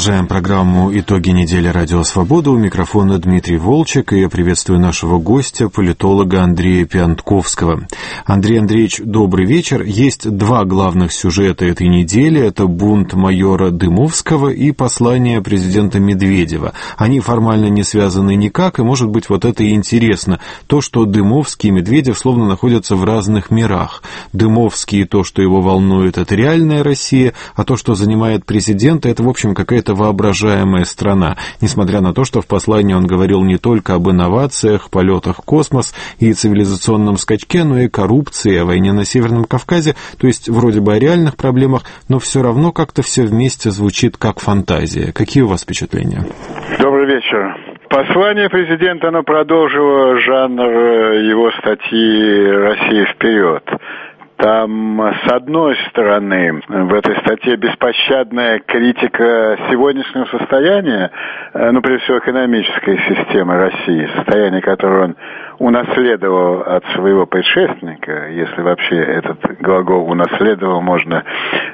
Продолжаем программу «Итоги недели. Радио Свобода». У микрофона Дмитрий Волчек, и я приветствую нашего гостя, политолога Андрея Пиантковского. Андрей Андреевич, добрый вечер. Есть два главных сюжета этой недели. Это бунт майора Дымовского и послание президента Медведева. Они формально не связаны никак, и, может быть, вот это и интересно. То, что Дымовский и Медведев словно находятся в разных мирах. Дымовский и то, что его волнует, это реальная Россия, а то, что занимает президента, это, в общем, какая-то воображаемая страна, несмотря на то, что в послании он говорил не только об инновациях, полетах в космос и цивилизационном скачке, но и коррупции, о войне на Северном Кавказе, то есть вроде бы о реальных проблемах, но все равно как-то все вместе звучит как фантазия. Какие у вас впечатления? Добрый вечер. Послание президента, оно продолжило жанр его статьи «Россия вперед». Там, с одной стороны, в этой статье беспощадная критика сегодняшнего состояния, прежде всего, экономической системы России, состояние, которое он унаследовал от своего предшественника, если вообще этот глагол «унаследовал» можно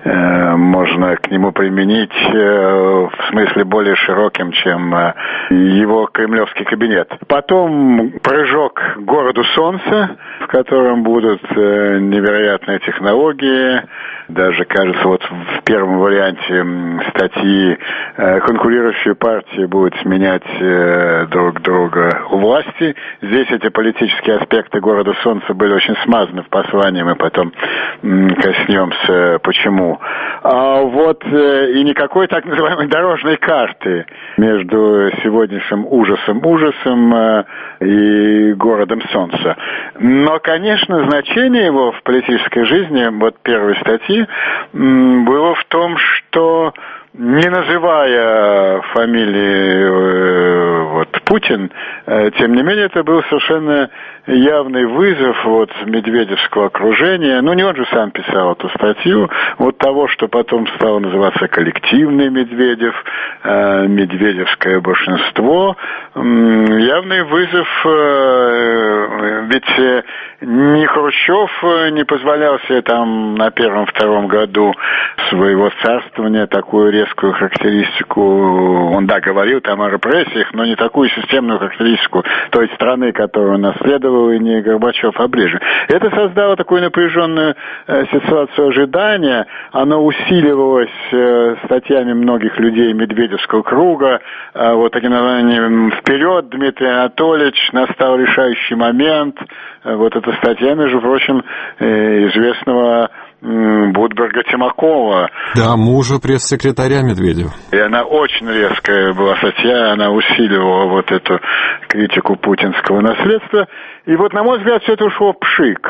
к нему применить в смысле более широким, чем его кремлевский кабинет. Потом прыжок к городу солнца, в котором будут невероятные технологии. Даже, кажется, вот в первом варианте статьи конкурирующие партии будут сменять друг друга у власти. Здесь эти политические аспекты города солнца были очень смазаны в послании, мы потом коснемся почему. И никакой так называемой дорожной карты между сегодняшним ужасом и городом солнца. Но, конечно, значение его в политической жизни, вот первой статьи, было в том, что, не называя фамилии Путин, тем не менее это был совершенно явный вызов медведевского окружения. Не он же сам писал эту статью, того, что потом стало называться коллективный Медведев, медведевское большинство. Явный вызов, ведь ни Хрущев не позволял себе там на первом-втором году своего царствования такую резкую характеристику. Он, говорил там о репрессиях, но не такую системную характеристику той страны, которую он наследовал, и не Горбачев, а ближе. Это создало такую напряженную ситуацию ожидания. Оно усиливалось статьями многих людей Медведевского круга, таким названием «Вперед, Дмитрий Анатольевич, настал решающий момент». Эта статья, между прочим, известного Будберга Тимакова. Да, мужа пресс-секретаря Медведева. И она очень резкая была статья, она усиливала эту критику путинского наследства. И на мой взгляд, все это ушло в пшик.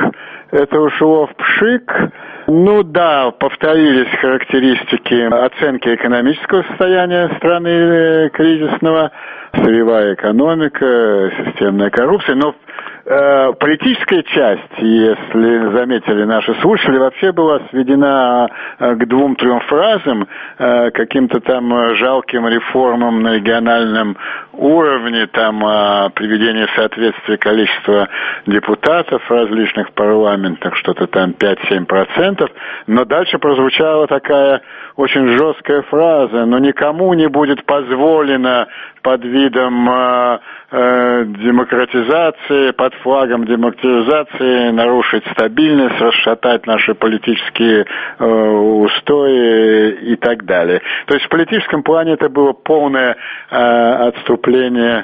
Повторились характеристики оценки экономического состояния страны кризисного, сырьевая экономика, системная коррупция, но политическая часть, если заметили наши слушатели, вообще была сведена к 2-3 фразам, каким-то там жалким реформам на региональном уровне, приведение в соответствие количества депутатов в различных парламентах, что-то там 5-7%, но дальше прозвучала такая очень жесткая фраза: но никому не будет позволено под видом демократизации, под флагом демократизации нарушить стабильность, расшатать наши политические устои и так далее. То есть в политическом плане это было полное отступление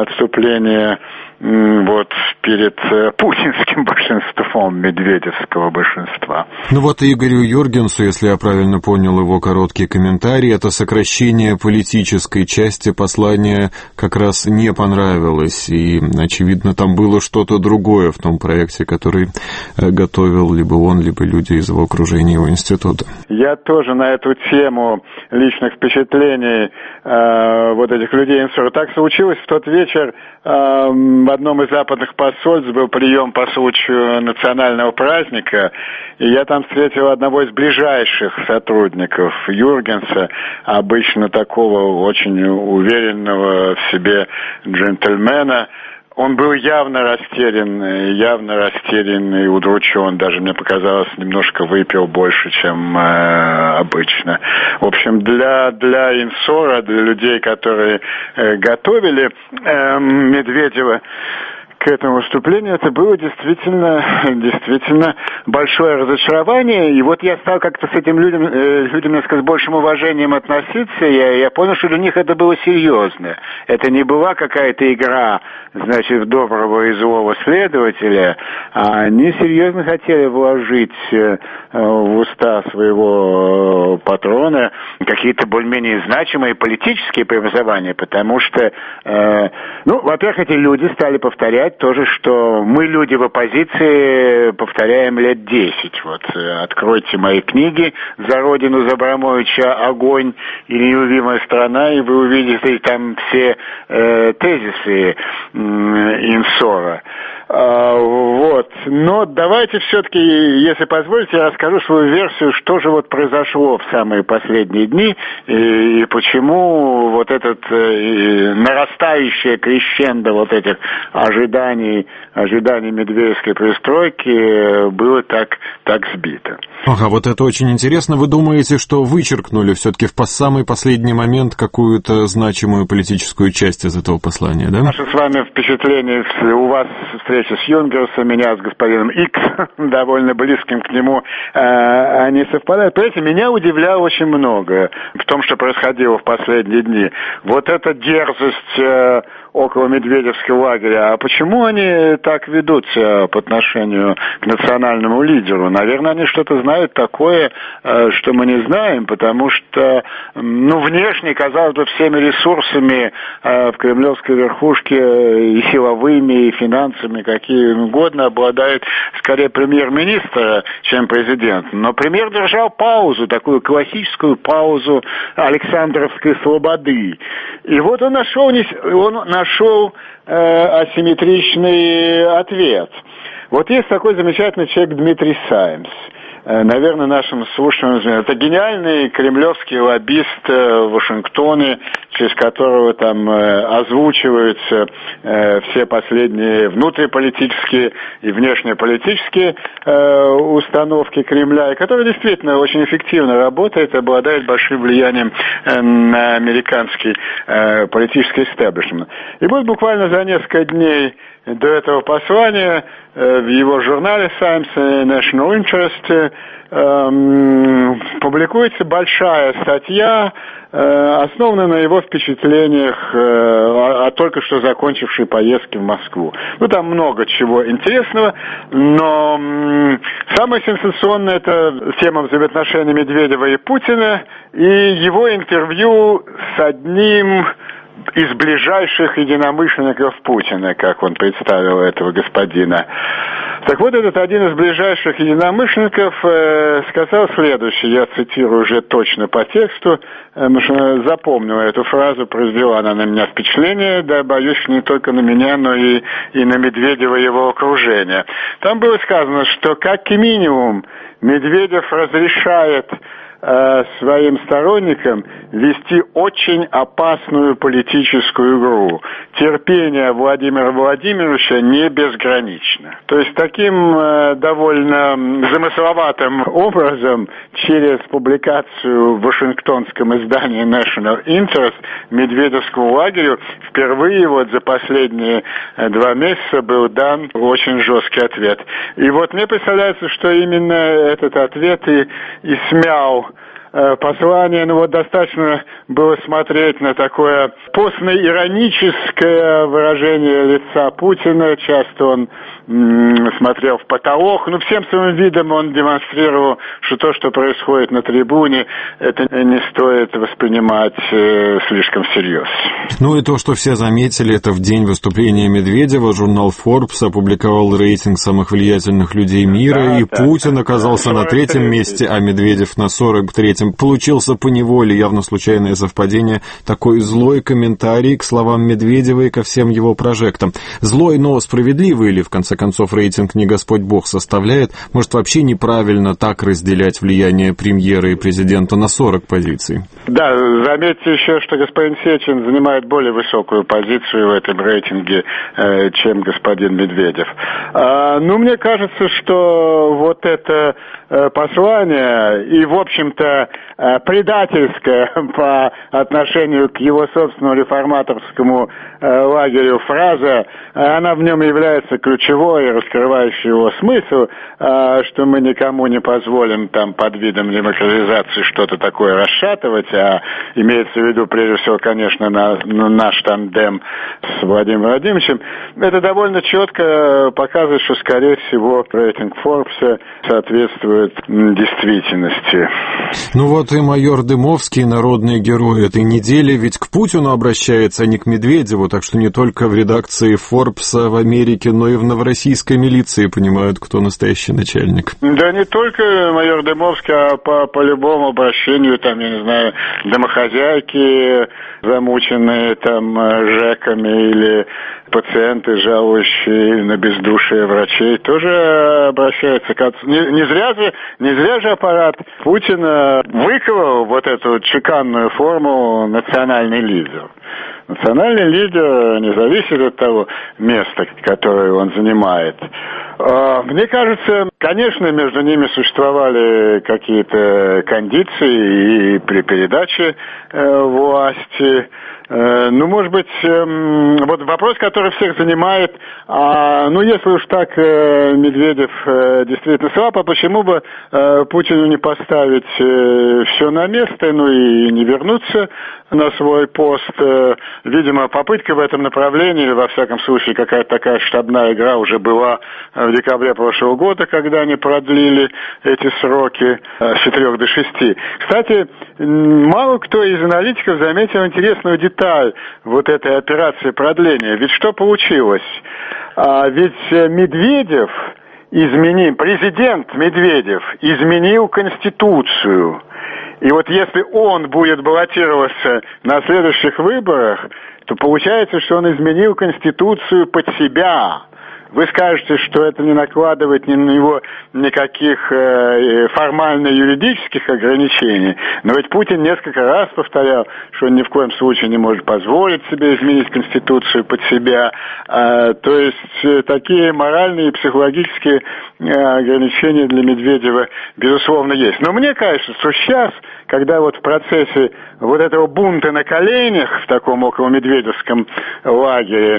перед путинским большинством, медведевского большинства. Игорю Юргенсу, если я правильно понял его короткий комментарий, это сокращение политической части послания как раз не понравилось, и, очевидно, там было что-то другое в том проекте, который готовил либо он, либо люди из его окружения, его института. Я тоже на эту тему личных впечатлений этих людей. Так случилось, в тот вечер в одном из западных посольств был прием по случаю национального праздника, и я там встретил одного из ближайших сотрудников Юргенса, обычно такого очень уверенного в себе джентльмена. Он был явно растерян и удручен. Даже, мне показалось, немножко выпил больше, чем обычно. В общем, для Инсора, для людей, которые готовили Медведева к этому выступлению, это было действительно большое разочарование. И вот я стал как-то с этим людям, с большим уважением относиться. Я понял, что для них это было серьезно. Это не была какая-то игра, значит, в доброго и злого следователя, а они серьезно хотели вложить в уста своего патрона какие-то более-менее значимые политические преобразования, потому что, во-первых, эти люди стали повторять то же, что мы, люди в оппозиции, повторяем лет 10. Вот, откройте мои книги «За Родину», за Абрамовича, «Огонь» и «Неуловимая страна», и вы увидите там все тезисы Инсора. Вот. Но давайте все-таки, если позволите, я расскажу свою версию, что же вот произошло в самые последние дни и почему вот этот нарастающее крещендо вот этих ожиданий медведевской перестройки было так сбито. Ага, вот это очень интересно. Вы думаете, что вычеркнули все-таки в самый последний момент какую-то значимую политическую часть из этого послания, да? Наше с вами впечатление, у вас встреча с Юнгерсом, меня с господином Икс, довольно близким к нему, они совпадают. Понимаете, меня удивляло очень много в том, что происходило в последние дни. Вот эта дерзость около Медведевского лагеря. А почему они так ведут себя по отношению к национальному лидеру? Наверное, они что-то знают такое, что мы не знаем, потому что, внешне, казалось бы, всеми ресурсами в кремлевской верхушке и силовыми, и финансами, какие угодно, обладает скорее премьер-министр, чем президент. Но премьер держал паузу, такую классическую паузу Александровской слободы. И вот он нашел асимметричный ответ. Вот есть такой замечательный человек Дмитрий Саймс. Наверное, нашим слушателям это гениальный кремлевский лоббист в Вашингтоне, через которого там озвучиваются все последние внутриполитические и внешнеполитические установки Кремля, и который действительно очень эффективно работает и обладает большим влиянием на американский политический истеблишмент. И вот буквально за несколько дней до этого послания в его журнале Times National Interest публикуется большая статья, основанная на его впечатлениях о только что закончившей поездке в Москву. Там много чего интересного, но самое сенсационное — это тема взаимоотношений Медведева и Путина и его интервью с одним из ближайших единомышленников Путина, как он представил этого господина. Так вот, этот один из ближайших единомышленников сказал следующее, я цитирую уже точно по тексту, потому что запомнила эту фразу, произвела она на меня впечатление, да, боюсь, не только на меня, но и на Медведева и его окружение. Там было сказано, что как минимум Медведев разрешает своим сторонникам вести очень опасную политическую игру. Терпение Владимира Владимировича не безгранично. То есть таким довольно замысловатым образом через публикацию в вашингтонском издании National Interest Медведевскому лагерю впервые вот за последние 2 месяца был дан очень жесткий ответ. И вот мне представляется, что именно этот ответ и смял послание. Достаточно было смотреть на такое постно-ироническое выражение лица Путина. Часто он смотрел в потолок. Всем своим видом он демонстрировал, что то, что происходит на трибуне, это не стоит воспринимать слишком всерьез. И то, что все заметили, это в день выступления Медведева журнал Forbes опубликовал рейтинг самых влиятельных людей мира, Путин оказался на 3-м месте, а Медведев на 43-м этим получился поневоле, явно случайное совпадение, такой злой комментарий к словам Медведева и ко всем его прожектам. Злой, но справедливый ли, в конце концов, рейтинг не Господь Бог составляет? Может, вообще неправильно так разделять влияние премьера и президента на 40 позиций? Да, заметьте еще, что господин Сечин занимает более высокую позицию в этом рейтинге, чем господин Медведев. Мне кажется, что вот это послание и, в общем-то, предательское по отношению к его собственному реформаторскому лагерю фраза, она в нем является ключевой, раскрывающей его смысл, что мы никому не позволим там под видом демократизации что-то такое расшатывать, а имеется в виду, прежде всего, конечно, наш тандем с Владимиром Владимировичем. Это довольно четко показывает, что, скорее всего, рейтинг Forbes соответствует действительности. Вот и майор Дымовский, народный герой этой недели, ведь к Путину обращается, а не к Медведеву, так что не только в редакции Forbes в Америке, но и в новороссийской милиции понимают, кто настоящий начальник. Да не только майор Дымовский, а по любому обращению, там, я не знаю, домохозяйки, замученные там ЖЭКами, или пациенты, жалующие на бездушие врачей, тоже обращаются к отцу. Не зря же аппарат Путина выковал вот эту чеканную форму национальный лидер. Национальный лидер не зависит от того места, которое он занимает. Мне кажется, конечно, между ними существовали какие-то кондиции и при передаче власти. Может быть, вот вопрос, который всех занимает, если уж так Медведев действительно слаб, а почему бы Путину не поставить все на место, и не вернуться на свой пост? Видимо, попытка в этом направлении, во всяком случае, какая-то такая штабная игра уже была в декабре прошлого года, когда они продлили эти сроки с 4 до 6. Кстати, мало кто из аналитиков заметил интересную деталь вот этой операции продления. Ведь что получилось? Ведь президент Медведев изменил Конституцию. И вот если он будет баллотироваться на следующих выборах, то получается, что он изменил Конституцию под себя. Вы скажете, что это не накладывает ни на него никаких формально-юридических ограничений, но ведь Путин несколько раз повторял, что он ни в коем случае не может позволить себе изменить Конституцию под себя. То есть такие моральные и психологические ограничения для Медведева, безусловно, есть. Но мне кажется, что сейчас, когда вот в процессе вот этого бунта на коленях в таком околомедведевском лагере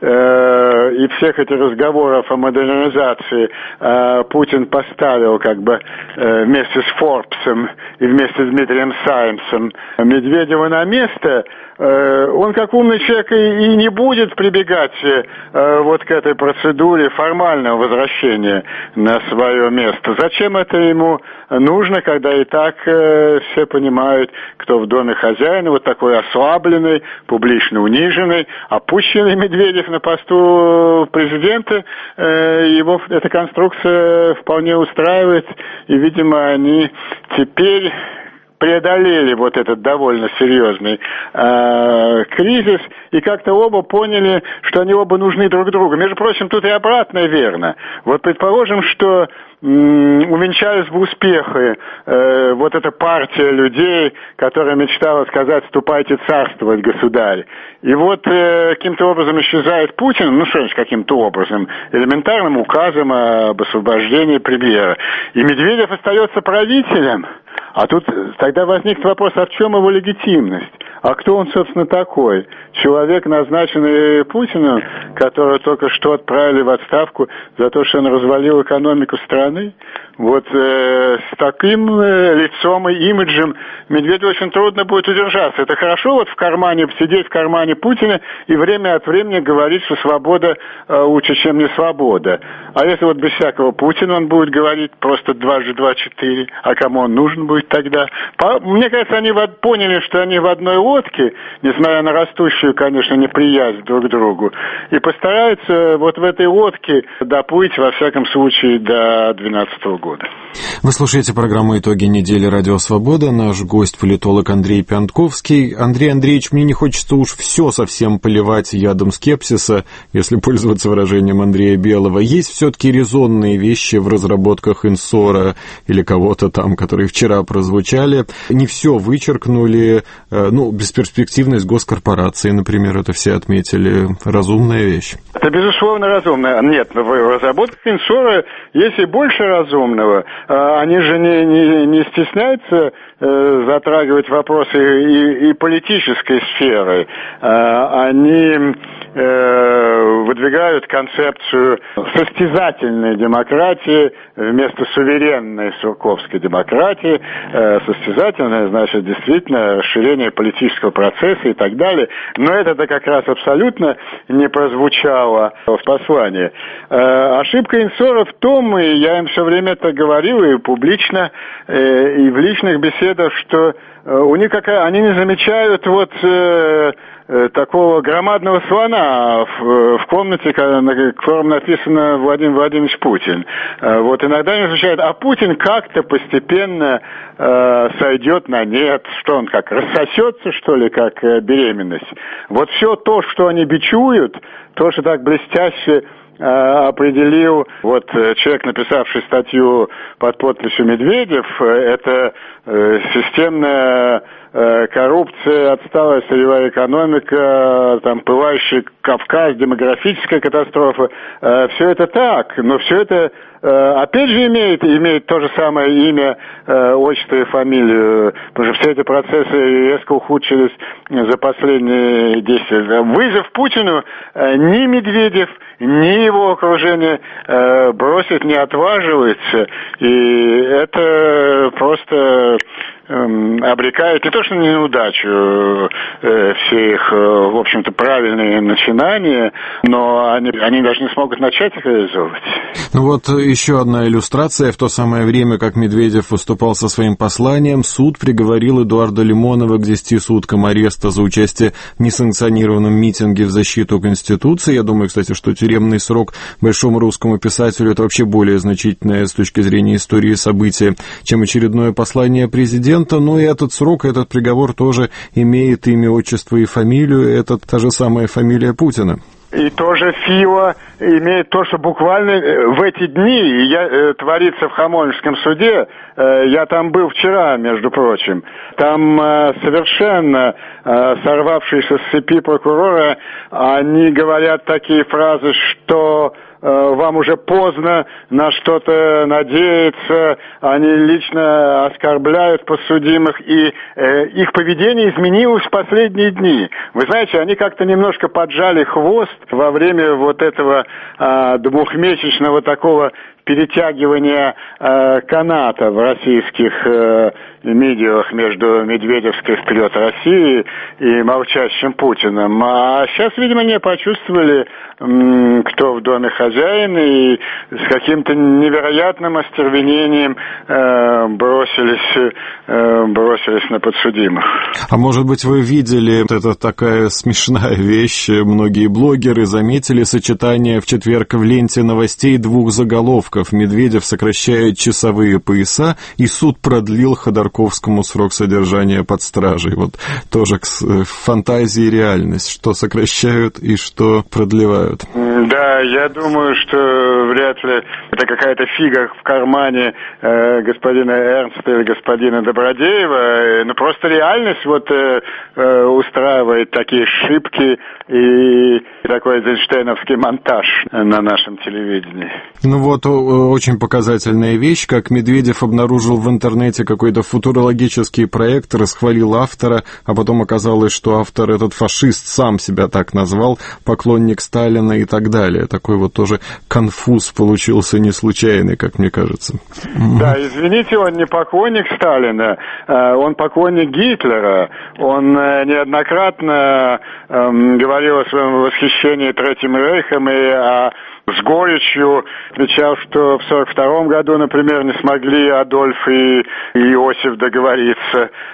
и всех этих разговоров о модернизации Путин поставил вместе с Форбсом и вместе с Дмитрием Саймсом Медведева на место, он как умный человек и не будет прибегать вот к этой процедуре формального возвращения на свое место. Зачем это ему нужно, когда и так все понимают, кто в доме хозяина, вот такой ослабленный, публично униженный, опущенный Медведев на посту президента, его эта конструкция вполне устраивает, и, видимо, они теперь преодолели вот этот довольно серьезный кризис, и как-то оба поняли, что они оба нужны друг другу. Между прочим, тут и обратное верно. Вот предположим, что увенчались бы успехи вот эта партия людей, которая мечтала сказать: «Ступайте царствовать, государь». И вот каким-то образом исчезает Путин, каким-то образом, элементарным указом об освобождении премьера. И Медведев остается правителем. А тут тогда возникнет вопрос, а в чем его легитимность? А кто он, собственно, такой? Человек, назначенный Путиным, которого только что отправили в отставку за то, что он развалил экономику страны? Вот с таким лицом и имиджем Медведеву очень трудно будет удержаться. Это хорошо сидеть в кармане Путина и время от времени говорить, что свобода лучше, чем не свобода. А если без всякого Путина он будет говорить просто 2 × 2 = 4, а кому он нужен будет тогда? Мне кажется, они поняли, что они в одной лодке, несмотря на растущую, конечно, неприязнь друг к другу, и постараются в этой лодке доплыть, во всяком случае, до 2012 года. Вы слушаете программу «Итоги недели. Радио Свобода». Наш гость — политолог Андрей Пиантковский. Андрей Андреевич, мне не хочется уж все совсем поливать ядом скепсиса, если пользоваться выражением Андрея Белого. Есть все-таки резонные вещи в разработках Инсора или кого-то там, которые вчера прозвучали. Не все вычеркнули. Бесперспективность госкорпорации, например, это все отметили. Разумная вещь. Это, безусловно, разумно. Нет, в разработках Инсора есть и больше разумного. Они же не стесняются затрагивать вопросы и политической сферы. Они выдвигают концепцию состязательной демократии вместо суверенной сурковской демократии. Состязательная, значит, действительно расширение политического процесса и так далее. Но это как раз абсолютно не прозвучало в послании. Ошибка Инсора в том, и я им все время это говорил, и публично, и в личных беседах, что у них они не замечают такого громадного слона в комнате, на котором написано Владимир Владимирович Путин. Иногда не замечают, а Путин как-то постепенно сойдет на нет. Что он как, рассосется, что ли, как беременность? Вот все то, что они бичуют, то, что так блестяще определил человек, написавший статью под подписью Медведев, это системная коррупция, отсталая сырьевая экономика, пылающий Кавказ, демографическая катастрофа. Все это так, но все это опять же имеет то же самое имя, отчество и фамилию, потому что все эти процессы резко ухудшились за последние 10 лет. Вызов Путину ни Медведев, ни его окружение бросить не отваживается, и это просто обрекает не то что на неудачу все их, в общем-то, правильные начинания, но они даже не смогут начать их реализовывать. Еще одна иллюстрация. В то самое время, как Медведев выступал со своим посланием, суд приговорил Эдуарда Лимонова к 10 суткам ареста за участие в несанкционированном митинге в защиту Конституции. Я думаю, кстати, что тюремный срок большому русскому писателю — это вообще более значительное с точки зрения истории события, чем очередное послание президента. Но и этот срок, этот приговор тоже имеет имя, отчество и фамилию. Это та же самая фамилия Путина. И тоже Фила имеет то, что буквально в эти дни творится в Хамовническом суде. Я там был вчера, между прочим. Там совершенно сорвавшиеся с цепи прокурора, они говорят такие фразы, что вам уже поздно на что-то надеяться, они лично оскорбляют подсудимых, и их поведение изменилось в последние дни. Вы знаете, они как-то немножко поджали хвост во время этого двухмесячного такого перетягивания каната в российских медиах между Медведевской «Вперед России» и молчащим Путиным. А сейчас, видимо, не почувствовали, кто в доме хозяин, и с каким-то невероятным остервенением бросились на подсудимых. А может быть, вы видели, это такая смешная вещь, многие блогеры заметили сочетание в четверг в ленте новостей двух заголовков: Медведев сокращает часовые пояса, и суд продлил Ходорковскому срок содержания под стражей. Тоже фантазия и реальность, что сокращают и что продлевают. Да, я думаю, что вряд ли это какая-то фига в кармане господина Эрнста или господина Добродеева, но просто реальность устраивает такие шибки и такой эйзенштейновский монтаж на нашем телевидении. Очень показательная вещь, как Медведев обнаружил в интернете какой-то футурологический проект, расхвалил автора, а потом оказалось, что автор, этот фашист, сам себя так назвал, поклонник Сталина и так далее. Такой тоже конфуз получился не случайный, как мне кажется. Да, извините, он не поклонник Сталина, он поклонник Гитлера. Он неоднократно говорил о своем восхищении Третьим Рейхом и с горечью отвечал, что в 1942 году, например, не смогли Адольф и Иосиф договориться.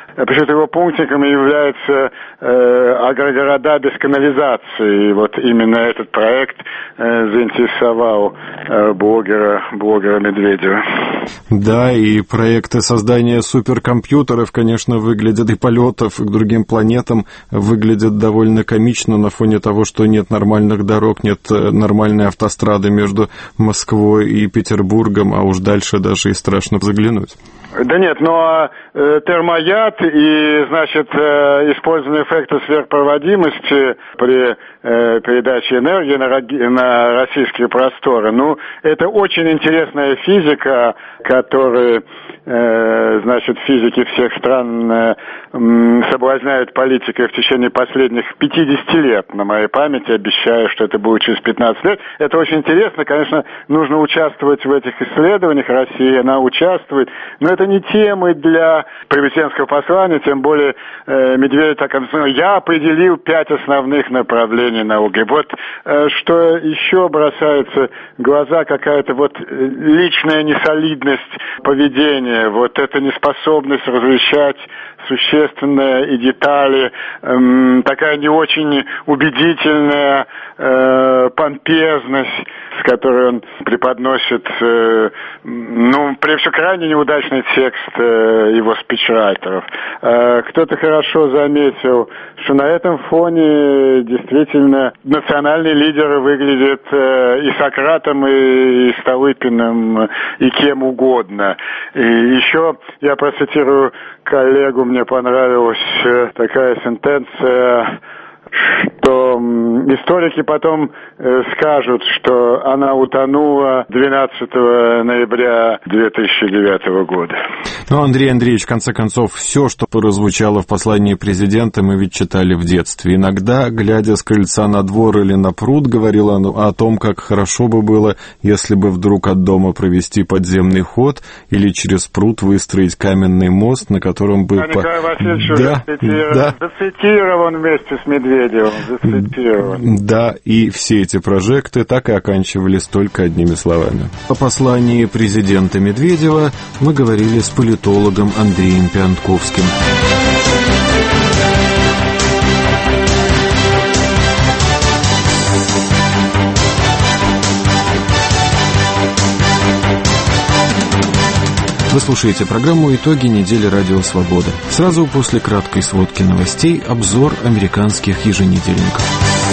Почему-то его пунктиком являются агрогорода без канализации. И вот именно этот проект заинтересовал блогера Медведева. Да, и проекты создания суперкомпьютеров, конечно, выглядят, и полетов к другим планетам выглядят довольно комично на фоне того, что нет нормальных дорог, нет нормальной автострады между Москвой и Петербургом, а уж дальше даже и страшно заглянуть. Да нет, но термояд и, значит, использование эффекта сверхпроводимости при передаче энергии на российские просторы, ну, это очень интересная физика, которую, значит, физики всех стран соблазняют политикой в течение последних 50 лет, на моей памяти, обещаю, что это будет через 15 лет. Это очень интересно, конечно, нужно участвовать в этих исследованиях, Россия, она участвует, но это не темы для президентского послания, тем более Медведев так сказал, я определил 5 основных направлений науки. Вот что еще бросается в глаза, какая-то вот личная несолидность поведения, вот эта неспособность различать существенные и детали, такая не очень убедительная помпезность, с которой он преподносит, прежде всего, крайне неудачный текст его спичрайтеров. Кто-то хорошо заметил, что на этом фоне действительно национальные лидеры выглядят и Сократом, и Столыпиным, и кем угодно. И еще я процитирую коллегу, мне понравилась такая сентенция, что историки потом скажут, что она утонула 12 ноября 2009 года. Ну, Андрей Андреевич, в конце концов, все, что прозвучало в послании президента, мы ведь читали в детстве. Иногда, глядя с крыльца на двор или на пруд, говорил он о том, как хорошо бы было, если бы вдруг от дома провести подземный ход или через пруд выстроить каменный мост, на котором бы... Николай Васильевич уже зацитирован вместе с Медведевым. Да, и все эти прожекты так и оканчивались только одними словами. О послании президента Медведева мы говорили с политологом Андреем Пиантковским. Вы слушаете программу «Итоги недели Радио Свобода». Сразу после краткой сводки новостей обзор американских еженедельников.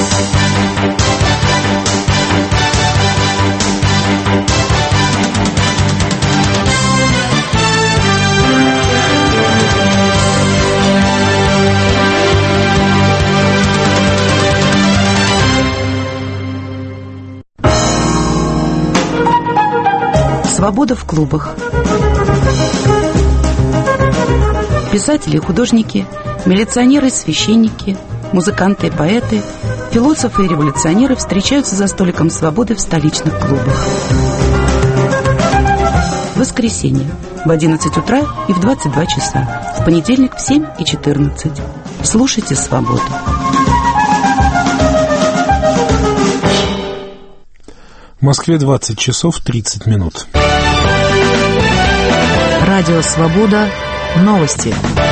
Свобода в клубах. Писатели и художники, милиционеры и священники, музыканты и поэты, философы и революционеры встречаются за столиком свободы в столичных клубах. Воскресенье в 11 утра и в 22 часа. В понедельник в 7 и 14. Слушайте «Свободу». В Москве 20 часов 30 минут. Радио «Свобода». Новости.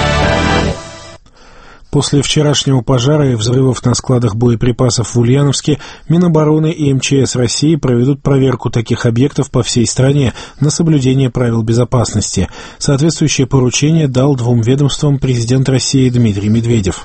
После вчерашнего пожара и взрывов на складах боеприпасов в Ульяновске Минобороны и МЧС России проведут проверку таких объектов по всей стране на соблюдение правил безопасности. Соответствующее поручение дал двум ведомствам президент России Дмитрий Медведев.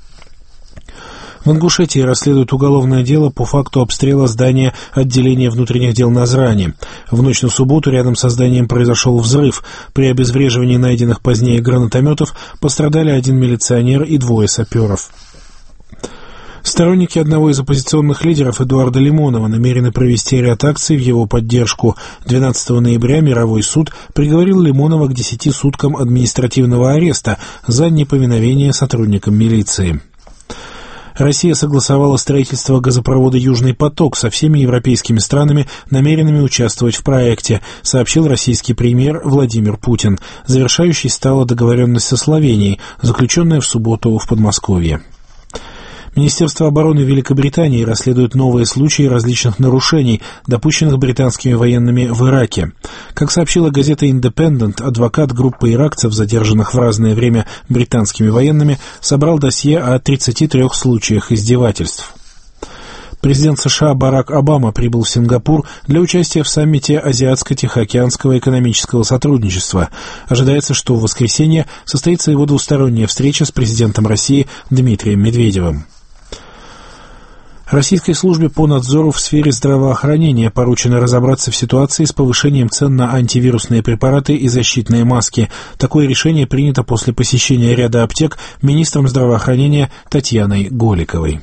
В Ингушетии расследуют уголовное дело по факту обстрела здания отделения внутренних дел Назрани. В ночь на субботу рядом со зданием произошел взрыв. При обезвреживании найденных позднее гранатометов пострадали 1 милиционер и 2 саперов. Сторонники одного из оппозиционных лидеров Эдуарда Лимонова намерены провести ряд акций в его поддержку. 12 ноября мировой суд приговорил Лимонова к 10 суткам административного ареста за неповиновение сотрудникам милиции. Россия согласовала строительство газопровода «Южный поток» со всеми европейскими странами, намеренными участвовать в проекте, сообщил российский премьер Владимир Путин. Завершающей стала договоренность со Словенией, заключенная в субботу в Подмосковье. Министерство обороны Великобритании расследует новые случаи различных нарушений, допущенных британскими военными в Ираке. Как сообщила газета «Индепендент», адвокат группы иракцев, задержанных в разное время британскими военными, собрал досье о 33 случаях издевательств. Президент США Барак Обама прибыл в Сингапур для участия в саммите Азиатско-Тихоокеанского экономического сотрудничества. Ожидается, что в воскресенье состоится его двусторонняя встреча с президентом России Дмитрием Медведевым. Российской службе по надзору в сфере здравоохранения поручено разобраться в ситуации с повышением цен на антивирусные препараты и защитные маски. Такое решение принято после посещения ряда аптек министром здравоохранения Татьяной Голиковой.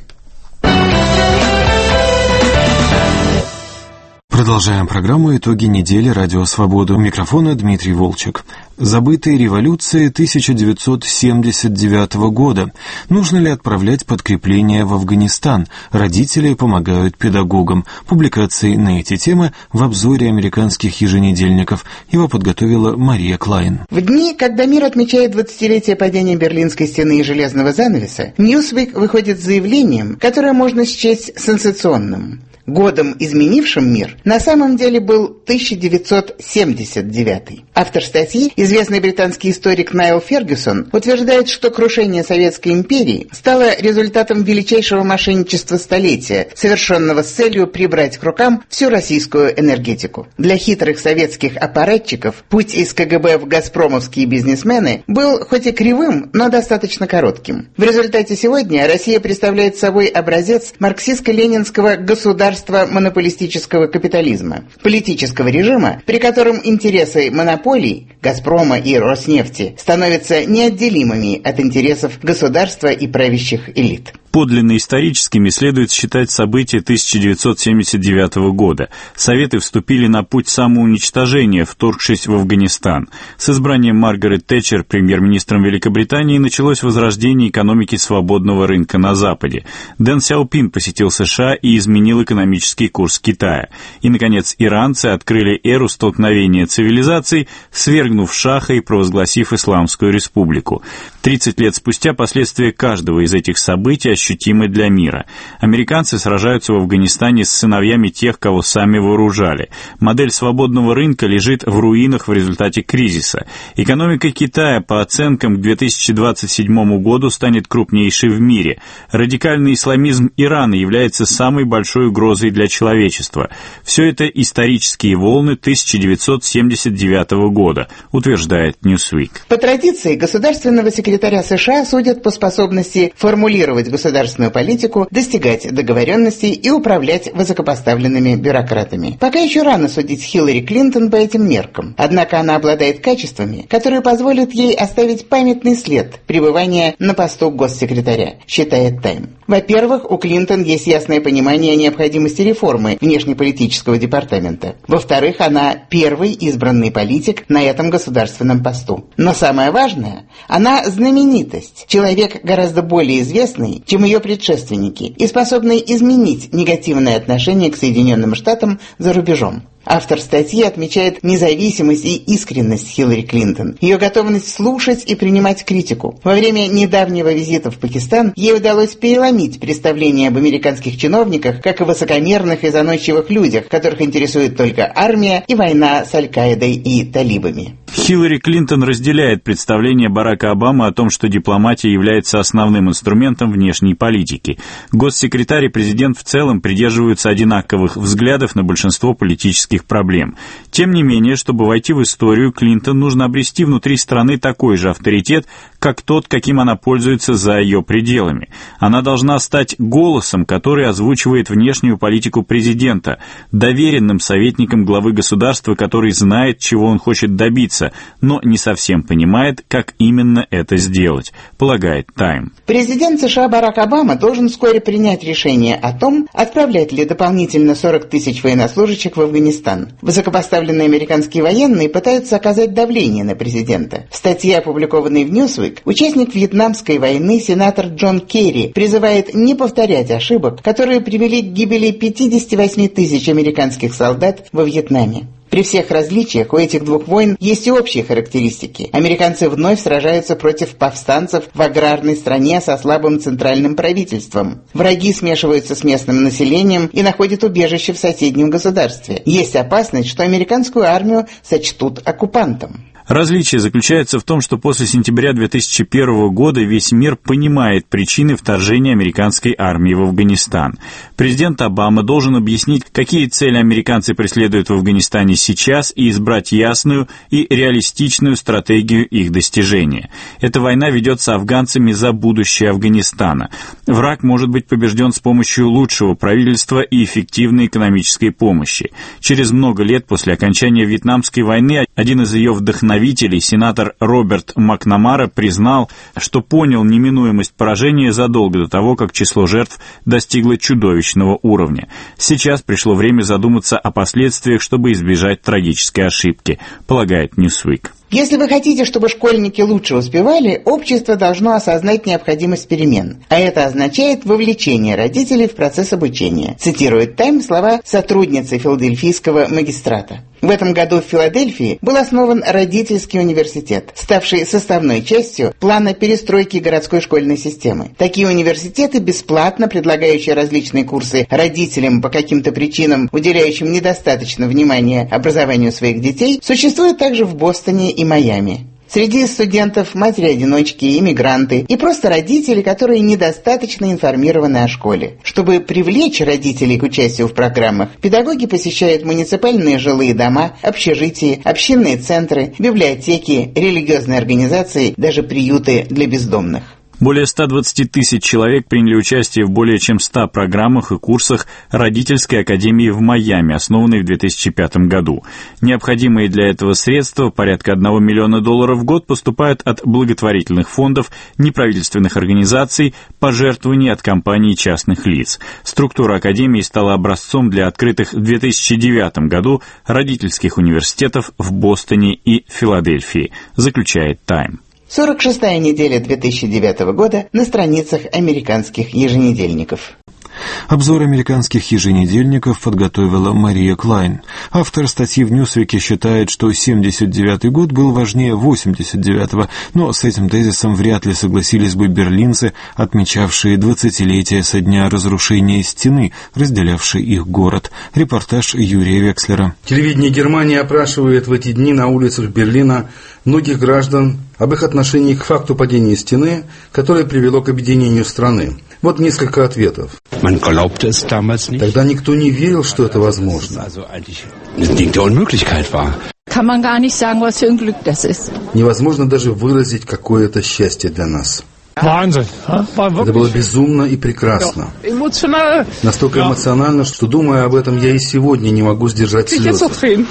Продолжаем программу «Итоги недели. Радио Свобода». У микрофона Дмитрий Волчек. Забытые революции 1979 года. Нужно ли отправлять подкрепление в Афганистан? Родители помогают педагогам. Публикации на эти темы в обзоре американских еженедельников. Его подготовила Мария Клайн. В дни, когда мир отмечает 20-летие падения Берлинской стены и железного занавеса, Newsweek выходит с заявлением, которое можно счесть сенсационным. Годом, изменившим мир, на самом деле был 1979. Автор статьи, известный британский историк Найл Фергюсон, утверждает, что крушение Советской империи стало результатом величайшего мошенничества столетия, совершенного с целью прибрать к рукам всю российскую энергетику. Для хитрых советских аппаратчиков путь из КГБ в газпромовские бизнесмены был хоть и кривым, но достаточно коротким. В результате сегодня Россия представляет собой образец марксистско-ленинского государства монополистического капитализма, политического режима, при котором интересы монополий «Газпрома» и «Роснефти» становятся неотделимыми от интересов государства и правящих элит. Подлинно историческими следует считать события 1979 года. Советы вступили на путь самоуничтожения, вторгшись в Афганистан. С избранием Маргарет Тэтчер премьер-министром Великобритании началось возрождение экономики свободного рынка на Западе. Дэн Сяопин посетил США и изменил экономический курс Китая. И, наконец, иранцы открыли эру столкновения цивилизаций, свергнув шаха и провозгласив Исламскую республику. 30 лет спустя последствия каждого из этих событий ощутимы для мира. Американцы сражаются в Афганистане с сыновьями тех, кого сами вооружали. Модель свободного рынка лежит в руинах в результате кризиса. Экономика Китая, по оценкам, к 2027 году станет крупнейшей в мире. Радикальный исламизм Ирана является самой большой угрозой для человечества. Все это исторические волны 1979 года, утверждает Newsweek. По традиции, государственного секретаря США судят по способности формулировать государственную политику, достигать договоренностей и управлять высокопоставленными бюрократами. Пока еще рано судить Хиллари Клинтон по этим меркам. Однако она обладает качествами, которые позволят ей оставить памятный след пребывания на посту госсекретаря, считает Time. Во-первых, у Клинтон есть ясное понимание необходимости реформы внешнеполитического департамента. Во-вторых, она первый избранный политик на этом государственном посту. Но самое важное, она знаменитость, человек гораздо более известный, чем ее предшественники, и способный изменить негативное отношение к Соединенным Штатам за рубежом. Автор статьи отмечает независимость и искренность Хиллари Клинтон, ее готовность слушать и принимать критику. Во время недавнего визита в Пакистан ей удалось переломить представление об американских чиновниках как о высокомерных и заносчивых людях, которых интересует только армия и война с Аль-Каидой и талибами. Хиллари Клинтон разделяет представление Барака Обамы о том, что дипломатия является основным инструментом внешней политики. Госсекретарь и президент в целом придерживаются одинаковых взглядов на большинство политических проблем. Тем не менее, чтобы войти в историю, Клинтон нужно обрести внутри страны такой же авторитет, как тот, каким она пользуется за ее пределами. Она должна стать голосом, который озвучивает внешнюю политику президента, доверенным советником главы государства, который знает, чего он хочет добиться, но не совсем понимает, как именно это сделать, полагает Time. Президент США Барак Обама должен вскоре принять решение о том, отправлять ли дополнительно 40 тысяч военнослужащих в Афганистан. Высокопоставленные американские военные пытаются оказать давление на президента. В статье, опубликованной в Newsweek, участник Вьетнамской войны сенатор Джон Керри призывает не повторять ошибок, которые привели к гибели 58 тысяч американских солдат во Вьетнаме. При всех различиях у этих двух войн есть и общие характеристики. Американцы вновь сражаются против повстанцев в аграрной стране со слабым центральным правительством. Враги смешиваются с местным населением и находят убежище в соседнем государстве. Есть опасность, что американскую армию сочтут оккупантом. Различие заключается в том, что после сентября 2001 года весь мир понимает причины вторжения американской армии в Афганистан. Президент Обама должен объяснить, какие цели американцы преследуют в Афганистане сейчас, и избрать ясную и реалистичную стратегию их достижения. Эта война ведется афганцами за будущее Афганистана. Враг может быть побежден с помощью лучшего правительства и эффективной экономической помощи. Через много лет после окончания Вьетнамской войны один из ее вдохновителей, сенатор Роберт Макнамара, признал, что понял неминуемость поражения задолго до того, как число жертв достигло чудовищного уровня. Сейчас пришло время задуматься о последствиях, чтобы избежать трагической ошибки, полагает Newsweek. Если вы хотите, чтобы школьники лучше успевали, общество должно осознать необходимость перемен. А это означает вовлечение родителей в процесс обучения. Цитирует «Тайм» слова сотрудницы филадельфийского магистрата. В этом году в Филадельфии был основан родительский университет, ставший составной частью плана перестройки городской школьной системы. Такие университеты, бесплатно предлагающие различные курсы родителям по каким-то причинам, уделяющим недостаточно внимания образованию своих детей, существуют также в Бостоне и Майами. Среди студентов матери-одиночки, иммигранты и просто родители, которые недостаточно информированы о школе. Чтобы привлечь родителей к участию в программах, педагоги посещают муниципальные жилые дома, общежития, общинные центры, библиотеки, религиозные организации, даже приюты для бездомных. Более 120 тысяч человек приняли участие в более чем 100 программах и курсах Родительской академии в Майами, основанной в 2005 году. Необходимые для этого средства, порядка $1 миллиона в год, поступают от благотворительных фондов, неправительственных организаций, пожертвований от компаний и частных лиц. Структура академии стала образцом для открытых в 2009 году родительских университетов в Бостоне и Филадельфии, заключает «Тайм». 46-я неделя 2009 года на страницах американских еженедельников. Обзор американских еженедельников подготовила Мария Клайн. Автор статьи в Newsweek считает, что 79-й год был важнее 89-го, но с этим тезисом вряд ли согласились бы берлинцы, отмечавшие 20-летие со дня разрушения стены, разделявшей их город. Репортаж Юрия Векслера. Телевидение Германии опрашивает в эти дни на улицах Берлина многих граждан об их отношении к факту падения стены, которое привело к объединению страны. Вот несколько ответов. Тогда никто не верил, что это возможно. Невозможно даже выразить, какое это счастье для нас. Это было безумно и прекрасно. Настолько эмоционально, что, думая об этом, я и сегодня не могу сдержать слезы.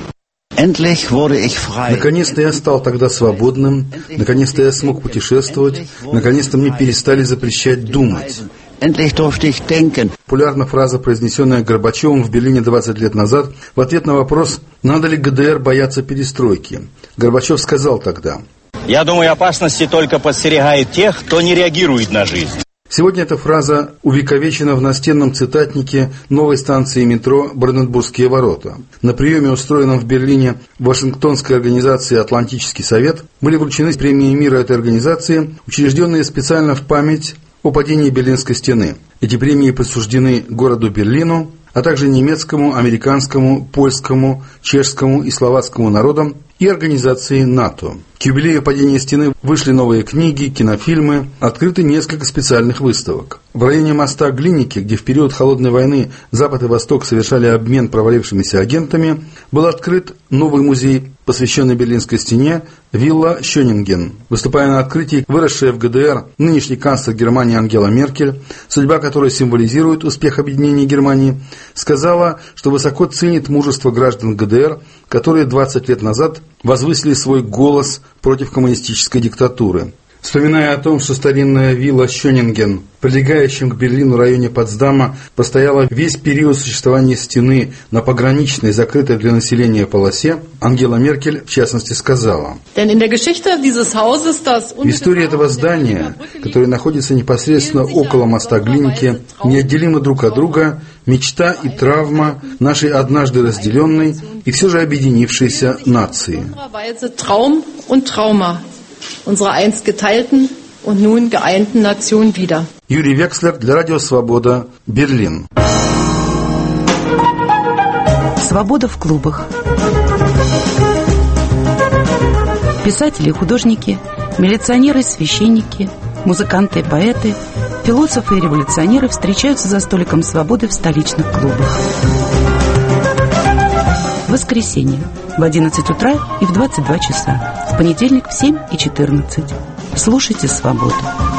Наконец-то я стал тогда свободным, наконец-то я смог путешествовать, наконец-то мне перестали запрещать думать. Популярна фраза, произнесенная Горбачевым в Берлине 20 лет назад в ответ на вопрос, надо ли ГДР бояться перестройки. Горбачев сказал тогда: «Я думаю, опасности только подстерегают тех, кто не реагирует на жизнь». Сегодня эта фраза увековечена в настенном цитатнике новой станции метро «Бранденбургские ворота». На приеме, устроенном в Берлине Вашингтонской организации «Атлантический совет», были вручены премии мира этой организации, учрежденные специально в память о падении Берлинской стены. Эти премии присуждены городу Берлину, а также немецкому, американскому, польскому, чешскому и словацкому народам и организации НАТО. К юбилею падения стены вышли новые книги, кинофильмы, открыты несколько специальных выставок. В районе моста Глиники, где в период Холодной войны Запад и Восток совершали обмен провалившимися агентами, был открыт новый музей, посвященный Берлинской стене, вилла Шёнинген. Выступая на открытии, выросшая в ГДР нынешний канцлер Германии Ангела Меркель, судьба которой символизирует успех объединения Германии, сказала, что высоко ценит мужество граждан ГДР, которые 20 лет назад возвысили свой голос против коммунистической диктатуры. Вспоминая о том, что старинная вилла Шёнинген, прилегающем к Берлину районе Потсдама, простояла весь период существования стены на пограничной, закрытой для населения полосе, Ангела Меркель, в частности, сказала: «В истории этого здания, которое находится непосредственно около моста Глиники, неотделимы друг от друга мечта и травма нашей однажды разделенной и все же объединившейся нации. Traum und Trauma unserer einst geteilten und nun geeinten Nation wieder. Юрий Векслер для Радио Свобода, Берлин. Свобода в клубах. Писатели и художники, милиционеры и священники, музыканты и поэты, философы и революционеры встречаются за столиком свободы в столичных клубах. В воскресенье в 11 утра и в 22 часа. В понедельник в 7 и 14. Слушайте «Свободу».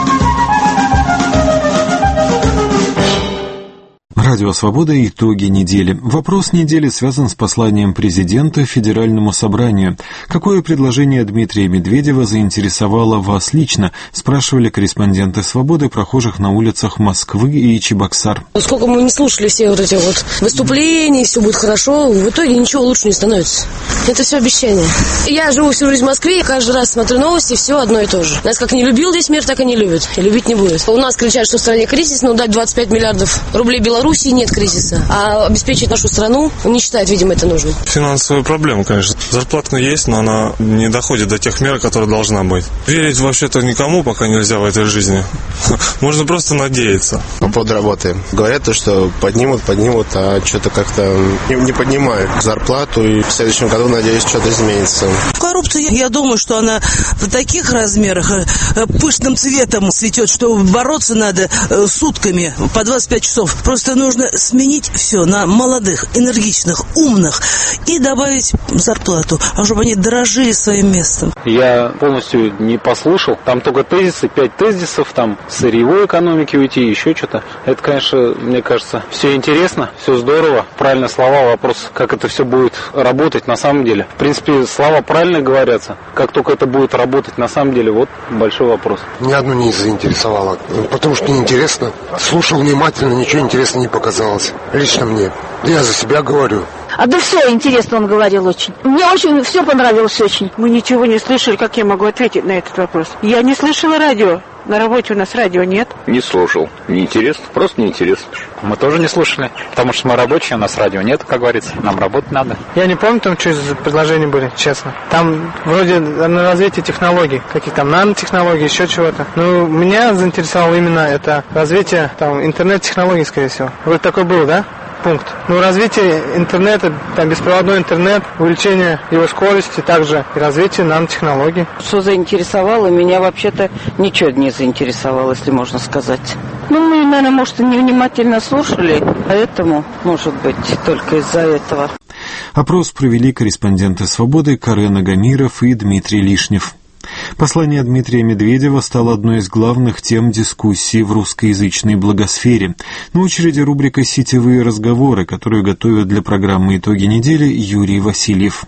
Радио «Свобода» и итоги недели. Вопрос недели связан с посланием президента Федеральному собранию. Какое предложение Дмитрия Медведева заинтересовало вас лично? Спрашивали корреспонденты «Свободы» прохожих на улицах Москвы и Чебоксар. Сколько мы не слушали все вот эти вот выступления, все будет хорошо, в итоге ничего лучше не становится. Это все обещание. Я живу всю жизнь в Москве, каждый раз смотрю новости, все одно и то же. Нас как не любил весь мир, так и не любит. И любить не будет. У нас кричат, что в стране кризис, но дать 25 миллиардов рублей Беларуси нет кризиса. А обеспечить нашу страну не считает, видимо, это нужным. Финансовая проблема, конечно. Зарплата есть, но она не доходит до тех мер, которые должна быть. Верить вообще-то никому пока нельзя в этой жизни. Можно просто надеяться. По поводу работы. Говорят, что поднимут, а что-то как-то не поднимают зарплату. И в следующем году, надеюсь, что-то изменится. Коррупция, я думаю, что она в таких размерах пышным цветом цветет, что бороться надо сутками по 25 часов. Просто нужно сменить все на молодых, энергичных, умных и добавить зарплату, а чтобы они дорожили своим местом. Я полностью не послушал. Там только тезисы, 5 тезисов, там сырьевой экономики уйти, еще что-то. Это, конечно, мне кажется, все интересно, все здорово. Правильно слова, вопрос, как это все будет работать на самом деле. В принципе, слова правильно говорятся. Как только это будет работать на самом деле, вот большой вопрос. Ни одну не заинтересовало, потому что неинтересно. Слушал внимательно, ничего интересного не показалось. Лично мне. Я за себя говорю. А да все интересно, он говорил очень. Мне очень все понравилось очень. Мы ничего не слышали, как я могу ответить на этот вопрос. Я не слышала радио. На работе у нас радио нет. Не слушал. Неинтересно, просто неинтересно. Мы тоже не слушали, потому что мы рабочие, у нас радио нет, как говорится. Нам работать надо. Я не помню, там что за предложения были, честно. Там вроде на развитие технологий, какие там нанотехнологии, еще чего-то. Но меня заинтересовало именно это развитие там интернет-технологий, скорее всего. Вроде такой был, да? Пункт. Ну, развитие интернета, там, беспроводной интернет, увеличение его скорости, также и развитие нанотехнологий. Что заинтересовало? Меня вообще-то ничего не заинтересовало, если можно сказать. Ну, мы, наверное, может, и невнимательно слушали, поэтому, может быть, только из-за этого. Опрос провели корреспонденты «Свободы» Карен Агамиров и Дмитрий Лишнев. Послание Дмитрия Медведева стало одной из главных тем дискуссии в русскоязычной благосфере. На очереди рубрика «Сетевые разговоры», которую готовит для программы «Итоги недели» Юрий Васильев.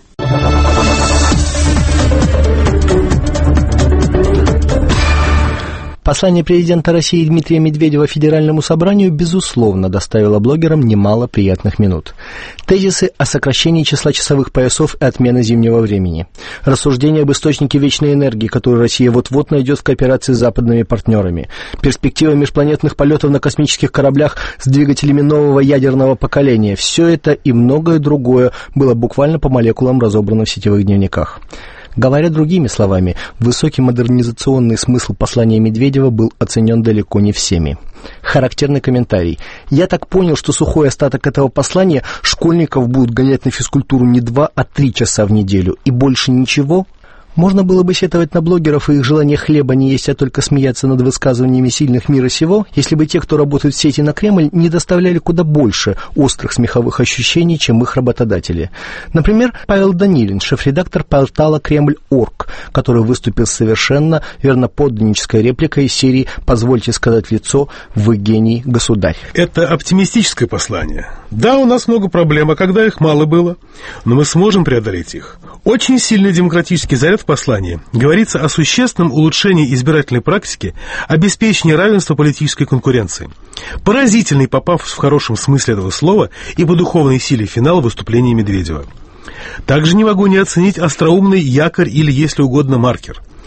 Послание президента России Дмитрия Медведева Федеральному собранию, безусловно, доставило блогерам немало приятных минут. Тезисы о сокращении числа часовых поясов и отмене зимнего времени. Рассуждения об источнике вечной энергии, которую Россия вот-вот найдет в кооперации с западными партнерами. Перспектива межпланетных полетов на космических кораблях с двигателями нового ядерного поколения. Все это и многое другое было буквально по молекулам разобрано в сетевых дневниках. Говоря другими словами, высокий модернизационный смысл послания Медведева был оценен далеко не всеми. Характерный комментарий. Я так понял, что сухой остаток этого послания школьников будут гонять на физкультуру не 2, а 3 часа в неделю. И больше ничего? Можно было бы сетовать на блогеров и их желание хлеба не есть, а только смеяться над высказываниями сильных мира сего, если бы те, кто работают в сети на Кремль, не доставляли куда больше острых смеховых ощущений, чем их работодатели. Например, Павел Данилин, шеф-редактор портала Кремль.орг, который выступил с совершенно верноподданнической репликой из серии «Позвольте сказать в лицо, вы гений, государь». Это оптимистическое послание. Да, у нас много проблем, а когда их мало было, но мы сможем преодолеть их. Очень сильный демократический заряд в послании. Говорится о существенном улучшении избирательной практики, обеспечении равенства политической конкуренции. Поразительный, попав в хорошем смысле этого слова, и по духовной силе финала выступления Медведева. Также не могу не оценить остроумный якорь или, если угодно, маркер.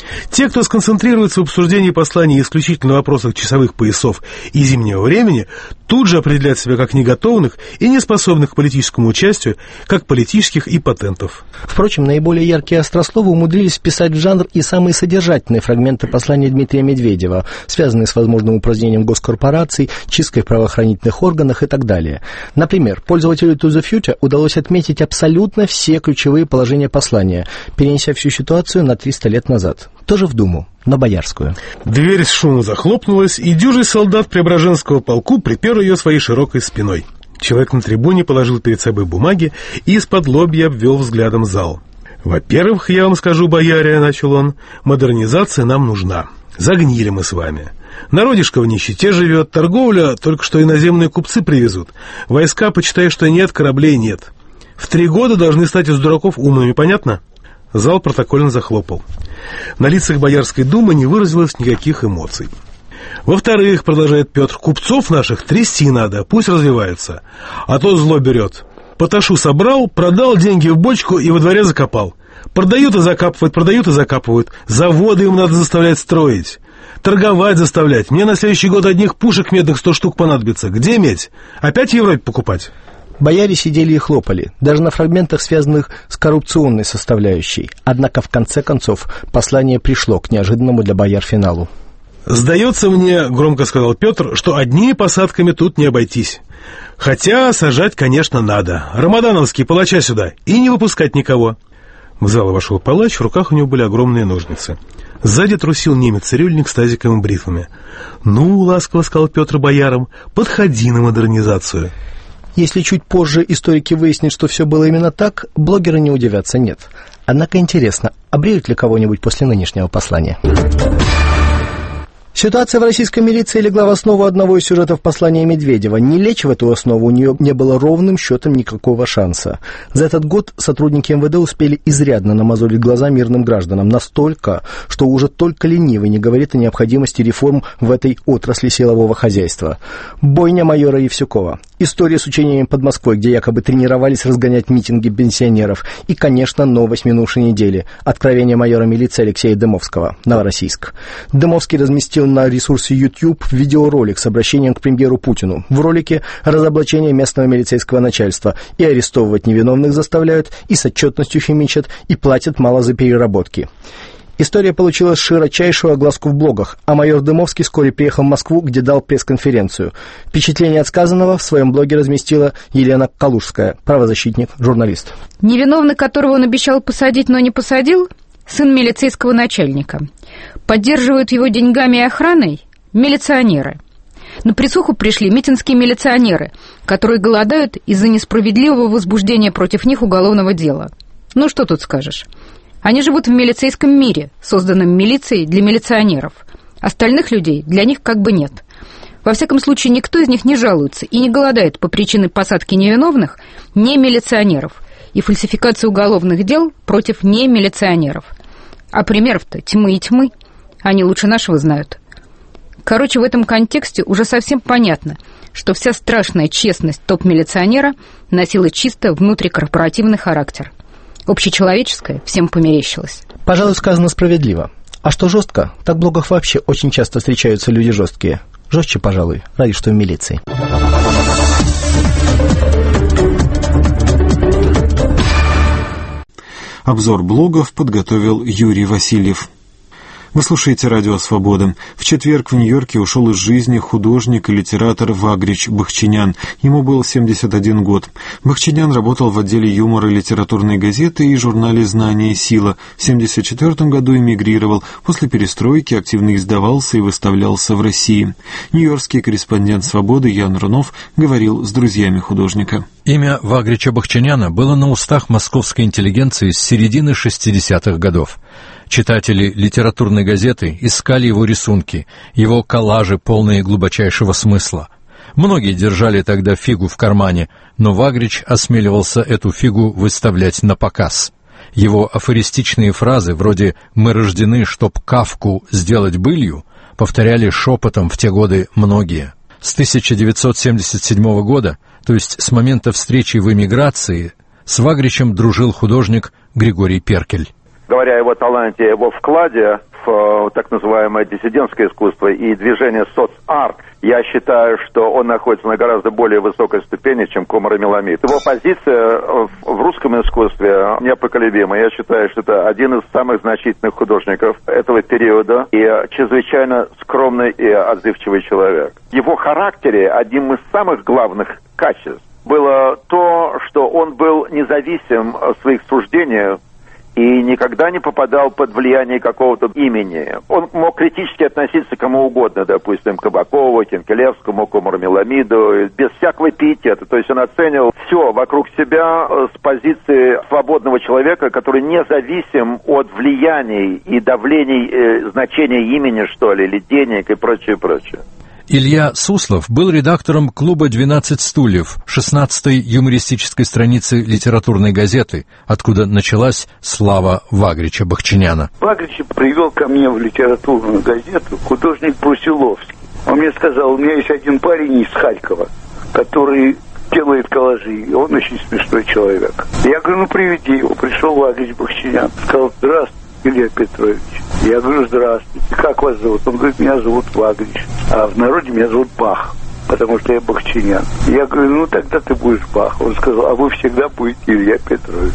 Те, кто сконцентрируется в обсуждении посланий исключительно в вопросах часовых поясов и зимнего времени, тут же определяют себя как неготовных и неспособных к политическому участию, как политических импотентов. Впрочем, наиболее яркие острословы умудрились вписать в жанр и самые содержательные фрагменты послания Дмитрия Медведева, связанные с возможным упразднением госкорпораций, чисткой в правоохранительных органах и так далее. Например, пользователю To The Future удалось отметить абсолютно все ключевые положения послания, перенеся всю ситуацию на 300 лет назад. Тоже в Думу, на Боярскую. Дверь с шумом захлопнулась, и дюжий солдат Преображенского полку припер ее своей широкой спиной. Человек на трибуне положил перед собой бумаги и из-под лобья обвел взглядом зал. «Во-первых, я вам скажу, бояре, — начал он, — модернизация нам нужна. Загнили мы с вами. Народишко в нищете живет, торговля только что иноземные купцы привезут. Войска, почитай, что нет, кораблей нет. В 3 года должны стать из дураков умными, понятно?» Зал протокольно захлопал. На лицах Боярской думы не выразилось никаких эмоций. «Во-вторых, — продолжает Петр, — купцов наших трясти надо, пусть развиваются. А то зло берет. Поташу собрал, продал, деньги в бочку и во дворе закопал. Продают и закапывают, продают и закапывают. Заводы им надо заставлять строить. Торговать заставлять. Мне на следующий год одних пушек медных 100 штук понадобится. Где медь? Опять в Европе покупать?» Бояре сидели и хлопали, даже на фрагментах, связанных с коррупционной составляющей. Однако, в конце концов, послание пришло к неожиданному для бояр финалу. «Сдается мне, — громко сказал Петр, — что одними посадками тут не обойтись. Хотя сажать, конечно, надо. Рамадановский, палача сюда, и не выпускать никого». В зал вошел палач, в руках у него были огромные ножницы. Сзади трусил немец-цирюльник с тазиком и бритвами. «Ну, — ласково сказал Петр боярам, — подходи на модернизацию». Если чуть позже историки выяснят, что все было именно так, блогеры не удивятся, нет. Однако интересно, обреют ли кого-нибудь после нынешнего послания? Ситуация в российской милиции легла в основу одного из сюжетов послания Медведева. Не лечь в эту основу у нее не было ровным счетом никакого шанса. За этот год сотрудники МВД успели изрядно намазолить глаза мирным гражданам. Настолько, что уже только ленивый не говорит о необходимости реформ в этой отрасли силового хозяйства. Бойня майора Евсюкова. История с учениями под Москвой, где якобы тренировались разгонять митинги пенсионеров. И, конечно, новость минувшей недели. Откровение майора милиции Алексея Дымовского. Новороссийск. Дымовский разместил на ресурсе YouTube видеоролик с обращением к премьеру Путину. В ролике разоблачение местного милицейского начальства. И арестовывать невиновных заставляют, и с отчетностью химичат, и платят мало за переработки. История получила широчайшую огласку в блогах, а майор Дымовский вскоре приехал в Москву, где дал пресс-конференцию. Впечатление от сказанного в своем блоге разместила Елена Калужская, правозащитник, журналист. Невиновный, которого он обещал посадить, но не посадил, сын милицейского начальника. Поддерживают его деньгами и охраной милиционеры. На присуху пришли митинские милиционеры, которые голодают из-за несправедливого возбуждения против них уголовного дела. Ну, что тут скажешь? Они живут в милицейском мире, созданном милицией для милиционеров. Остальных людей для них как бы нет. Во всяком случае, никто из них не жалуется и не голодает по причине посадки невиновных не милиционеров и фальсификации уголовных дел против не милиционеров. А примеров-то тьмы и тьмы. Они лучше нашего знают. Короче, в этом контексте уже совсем понятно, что вся страшная честность топ-милиционера носила чисто внутрикорпоративный характер. Общечеловеческое всем померещилось. Пожалуй, сказано справедливо. А что жестко? Так в блогах вообще очень часто встречаются люди жесткие. Жестче, пожалуй, разве что в милиции. Обзор блогов подготовил Юрий Васильев. Вы слушаете «Радио Свобода». В четверг в Нью-Йорке ушел из жизни художник и литератор Вагрич Бахчинян. Ему был 71 год. Бахчинян работал в отделе юмора литературной газеты и журнале «Знание и сила». В 1974 году эмигрировал. После перестройки активно издавался и выставлялся в России. Нью-Йоркский корреспондент «Свободы» Ян Рунов говорил с друзьями художника. Имя Вагрича Бахчиняна было на устах московской интеллигенции с середины 60-х годов. Читатели литературной газеты искали его рисунки, его коллажи, полные глубочайшего смысла. Многие держали тогда фигу в кармане, но Вагрич осмеливался эту фигу выставлять на показ. Его афористичные фразы, вроде «мы рождены, чтоб Кафку сделать былью», повторяли шепотом в те годы многие. С 1977 года, то есть с момента встречи в эмиграции, с Вагричем дружил художник Григорий Перкель. говоря о его таланте, о его вкладе в так называемое диссидентское искусство и движение соцарт, я считаю, что он находится на гораздо более высокой ступени, чем Комар Меламид. Его позиция в русском искусстве непоколебима. Я считаю, что это один из самых значительных художников этого периода и чрезвычайно скромный и отзывчивый человек. В его характере одним из самых главных качеств было то, что он был независим в своих суждениях и никогда не попадал под влияние какого-то имени. Он мог критически относиться к кому угодно, допустим, к Кабакову, Кенкелевскому, Комару Меламиду, без всякого пиетета. То есть он оценивал все вокруг себя с позиции свободного человека, который независим от влияний и давлений, значения имени, что ли, или денег и прочее, прочее. Илья Суслов был редактором клуба «12 стульев», 16-й юмористической страницы литературной газеты, откуда началась слава Вагрича Бахчиняна. Вагрича привел ко мне в литературную газету художник Брусиловский. Он мне сказал, у меня есть один парень из Харькова, который делает коллажи, и он очень смешной человек. Я говорю, приведи его. Пришел Вагрич Бахчинян, сказал, здравствуй, Илья Петрович. Я говорю, здравствуйте, как вас зовут? Он говорит, меня зовут Вагрич, а в народе меня зовут Бах, потому что я бахчинян. Я говорю, тогда ты будешь Бах. Он сказал, а вы всегда будете Илья Петрович.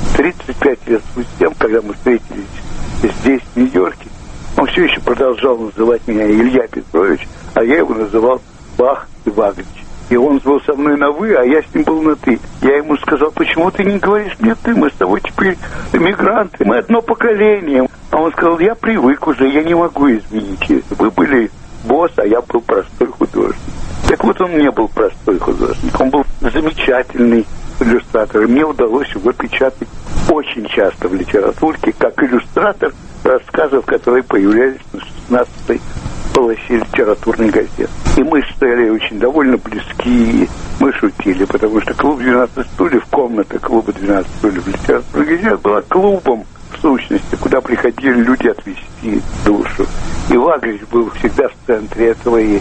35 лет спустя, когда мы встретились здесь, в Нью-Йорке, он все еще продолжал называть меня Илья Петрович, а я его называл Бах и Вагрич. И он был со мной на «вы», а я с ним был на «ты». Я ему сказал, почему ты не говоришь мне «ты», мы с тобой теперь эмигранты, мы одно поколение. А он сказал, я привык уже, я не могу изменить это. Вы были босс, а я был простой художник. Так вот, он не был простой художник, он был замечательный иллюстратор. И мне удалось его печатать очень часто в литературке, как иллюстратор рассказов, которые появлялись на 16-й полосе литературной газеты. И мы стояли очень довольно близки, мы шутили, потому что клуб «12 стульев», комната клуба «12 стульев» литературной газеты была клубом, в сущности, куда приходили люди отвести душу. И Вагрич был всегда в центре этого, и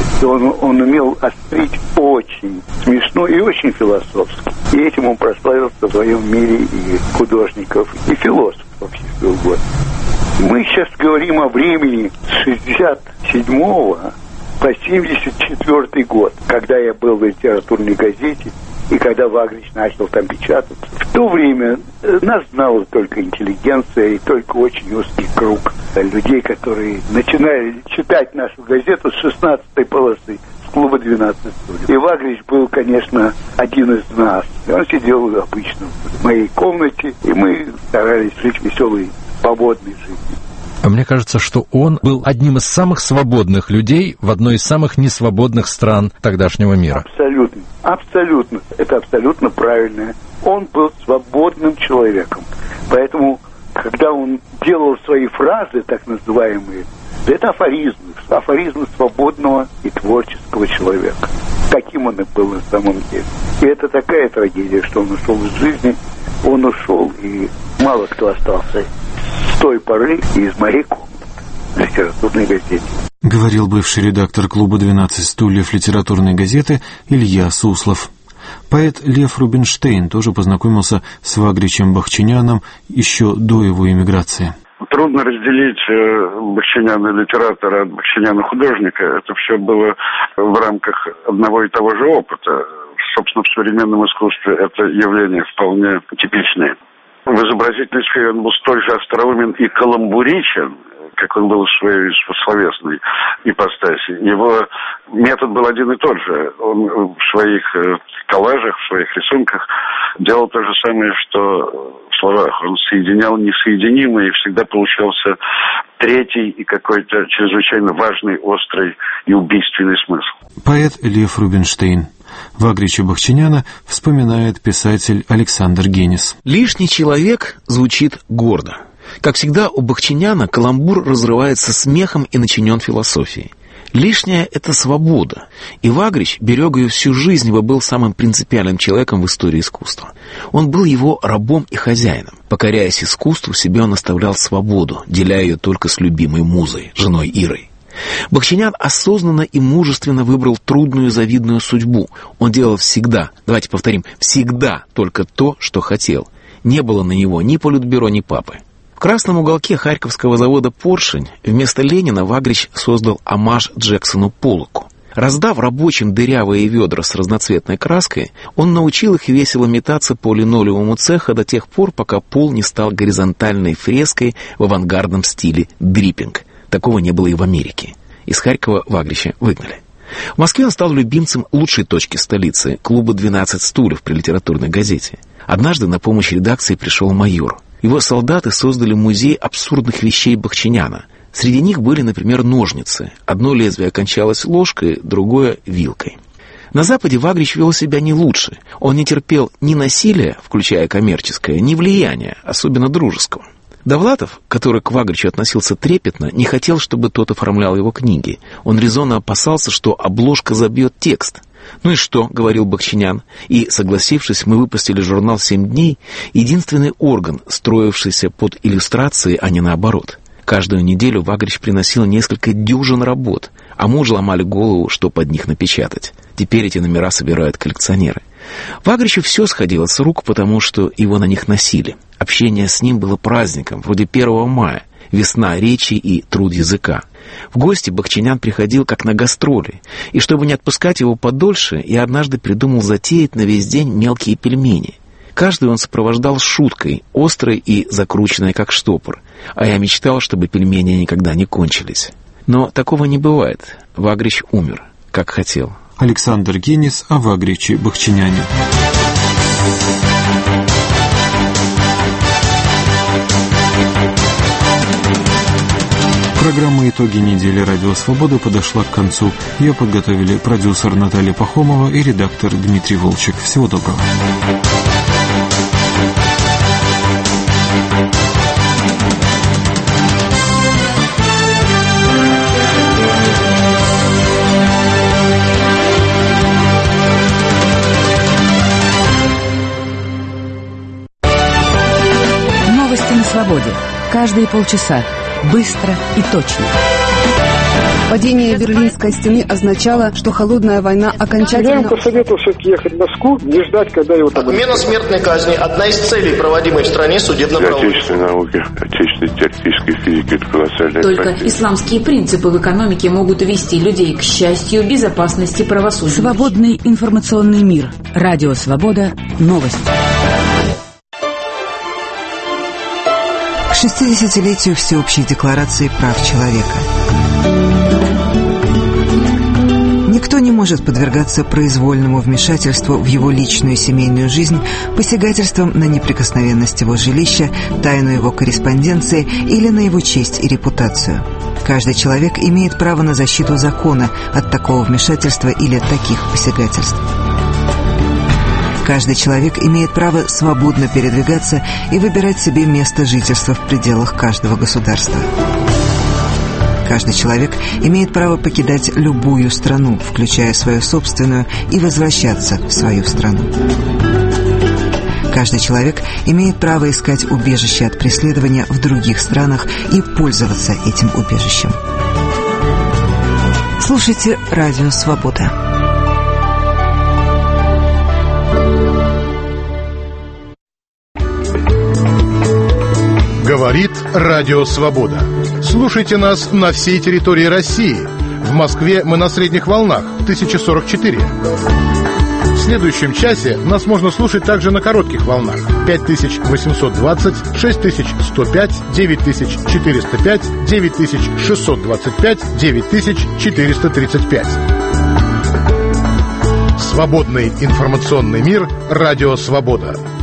он умел острить очень смешно и очень философски. И этим он прославился в своем мире и художников, и философов всех был год. Мы сейчас говорим о времени с 67-го по 74-й год, когда я был в литературной газете и когда Вагрич начал там печататься. В то время нас знала только интеллигенция и только очень узкий круг людей, которые начинали читать нашу газету с 16-й полосы, с клуба «12 стульев». И Вагрич был, конечно, один из нас. Он сидел обычно в моей комнате, и мы старались жить веселой, свободной жизнью. Мне кажется, что он был одним из самых свободных людей в одной из самых несвободных стран тогдашнего мира. Абсолютно. Абсолютно. Это абсолютно правильно. Он был свободным человеком. Поэтому, когда он делал свои фразы, так называемые, это афоризмы свободного и творческого человека. Каким он и был на самом деле. И это такая трагедия, что он ушел из жизни. Он ушел, и мало кто остался с той поры из моей комнаты в литературной газете. Говорил бывший редактор клуба «12 стульев» литературной газеты Илья Суслов. Поэт Лев Рубинштейн тоже познакомился с Вагричем Бахчиняном еще до его эмиграции. Трудно разделить Бахчиняна литератора от Бахчиняна художника. Это все было в рамках одного и того же опыта. Собственно, в современном искусстве это явление вполне типичное. В изобразительной сфере он был столь же остроумен и каламбуричен, как он был в своей словесной ипостаси. Его метод был один и тот же. Он в своих коллажах, в своих рисунках делал то же самое, что в словах. Он соединял несоединимое, и всегда получался третий и какой-то чрезвычайно важный, острый и убийственный смысл. Поэт Лев Рубинштейн. Вагрича Бахчиняна вспоминает писатель Александр Генис. «Лишний человек» звучит гордо. Как всегда, у Бахчиняна каламбур разрывается смехом и начинен философией. Лишняя — это свобода. И Вагрич, берег ее всю жизнь, ибо был самым принципиальным человеком в истории искусства. Он был его рабом и хозяином. Покоряясь искусству, себе он оставлял свободу, деля ее только с любимой музой, женой Ирой. Бахчинян осознанно и мужественно выбрал трудную завидную судьбу. Он делал всегда, давайте повторим, всегда только то, что хотел. Не было на него ни политбюро, ни папы. В красном уголке харьковского завода «Поршень» вместо Ленина Вагрич создал омаж Джексону Поллоку. Раздав рабочим дырявые ведра с разноцветной краской, он научил их весело метаться по линолеуму цеха до тех пор, пока пол не стал горизонтальной фреской в авангардном стиле дриппинг. Такого не было и в Америке. Из Харькова Вагрича выгнали. В Москве он стал любимцем лучшей точки столицы, клуба «12 стульев» при литературной газете. Однажды на помощь редакции пришел майор. Его солдаты создали музей абсурдных вещей Бахчиняна. Среди них были, например, ножницы. Одно лезвие окончалось ложкой, другое — вилкой. На Западе Вагрич вел себя не лучше. Он не терпел ни насилия, включая коммерческое, ни влияния, особенно дружеского. Довлатов, который к Вагричу относился трепетно, не хотел, чтобы тот оформлял его книги. Он резонно опасался, что обложка забьет текст. «Ну и что?» — говорил Бахчинян. И, согласившись, мы выпустили журнал «7 дней», единственный орган, строившийся под иллюстрации, а не наоборот. Каждую неделю Вагрич приносил несколько дюжин работ, а мужу ломали голову, что под них напечатать. Теперь эти номера собирают коллекционеры. Вагричу все сходило с рук, потому что его на них носили. Общение с ним было праздником, вроде 1 мая, весна речи и труд языка. В гости Бахчинян приходил как на гастроли, и чтобы не отпускать его подольше, я однажды придумал затеять на весь день мелкие пельмени. Каждый он сопровождал шуткой, острой и закрученной, как штопор, а я мечтал, чтобы пельмени никогда не кончились. Но такого не бывает. Вагрич умер, как хотел. Александр Генис о Вагриче Бахчиняне. Программа «Итоги недели. Радио Свобода» подошла к концу. Ее подготовили продюсер Наталья Пахомова и редактор Дмитрий Волчек. Всего доброго. Новости на свободе. Каждые полчаса. Быстро и точно. Падение Берлинской стены означало, что холодная война окончательно... Я вам посоветую все-таки ехать в Москву, не ждать, когда его там... Отмена смертной казни – одна из целей, проводимой в стране судебного правосудия. Отечественной науки, отечественной теоретической физики – это колоссальная Только практика. исламские принципы в экономике могут вести людей к счастью, безопасности, правосудию. Свободный информационный мир. Радио Свобода. Новости. К 60-летию Всеобщей декларации прав человека. Никто не может подвергаться произвольному вмешательству в его личную и семейную жизнь, посягательствам на неприкосновенность его жилища, тайну его корреспонденции или на его честь и репутацию. Каждый человек имеет право на защиту закона от такого вмешательства или от таких посягательств. Каждый человек имеет право свободно передвигаться и выбирать себе место жительства в пределах каждого государства. Каждый человек имеет право покидать любую страну, включая свою собственную, и возвращаться в свою страну. Каждый человек имеет право искать убежище от преследования в других странах и пользоваться этим убежищем. Слушайте «Радио Свобода». Говорит Радио Свобода. Слушайте нас на всей территории России. В Москве мы на средних волнах 1044. В следующем часе нас можно слушать также на коротких волнах 5820, 6105, 9405, 9625, 9435. Свободный информационный мир. Радио Свобода.